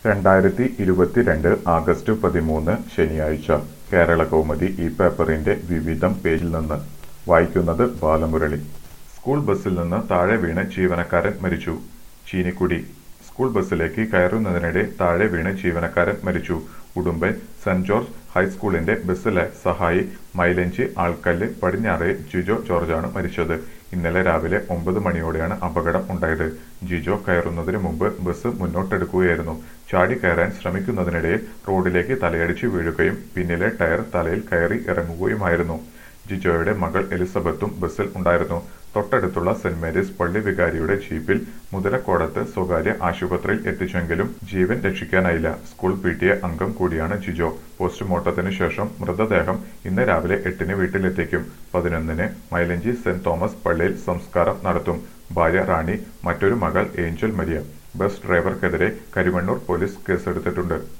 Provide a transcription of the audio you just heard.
2022 August 13 ശനിയാഴ്ച കേരളകൗമുദി ഈ പേപ്പറിന്റെ വിവിധം പേജിൽ നിന്ന് വായിക്കുന്നത് ബാലമുരളി. സ്കൂൾ ബസിൽ നിന്ന് താഴെ വീണ് ജീവനക്കാരൻ മരിച്ചു. ചീനിക്കുടി. സ്കൂൾ ബസിലേക്ക് കയറുന്നതിനിടെ താഴെ വീണ് ജീവനക്കാരൻ മരിച്ചു. ഉടുമ്പൻ സെന്റ് ജോർജ് ഹൈസ്കൂളിന്റെ ബസിലെ സഹായി മൈലഞ്ചി ആൾക്കല്ല് പടിഞ്ഞാറെ ജിജോ ജോർജാണ് മരിച്ചത്. ഇന്നലെ രാവിലെ 9 മണിയോടെയാണ് അപകടം ഉണ്ടായത്. ജിജോ കയറുന്നതിന് മുമ്പ് ബസ് മുന്നോട്ടെടുക്കുകയായിരുന്നു. ചാടി കയറാൻ ശ്രമിക്കുന്നതിനിടയിൽ റോഡിലേക്ക് തലയടിച്ച് വീഴുകയും പിന്നിലെ ടയർ തലയിൽ കയറി ഇറങ്ങുകയുമായിരുന്നു. ജിജോയുടെ മകൾ എലിസബത്തും ബസിൽ ഉണ്ടായിരുന്നു. തൊട്ടടുത്തുള്ള സെന്റ് മേരീസ് പള്ളി വികാരിയുടെ ജീപ്പിൽ മുതലക്കോടത്ത് സ്വകാര്യ ആശുപത്രിയിൽ എത്തിച്ചെങ്കിലും ജീവൻ രക്ഷിക്കാനായില്ല. സ്കൂൾ PTA അംഗം കൂടിയാണ് ജിജോ. പോസ്റ്റ്മോർട്ടത്തിന് ശേഷം മൃതദേഹം ഇന്ന് രാവിലെ 8-ന് വീട്ടിലെത്തിക്കും. 11-ന് മൈലഞ്ചി സെന്റ് തോമസ് പള്ളിയിൽ സംസ്കാരം നടത്തും. ഭാര്യ റാണി, മറ്റൊരു മകൾ ഏഞ്ചൽ മരിയ. ബസ് ഡ്രൈവർക്കെതിരെ കരിമണ്ണൂർ പോലീസ് കേസെടുത്തിട്ടുണ്ട്.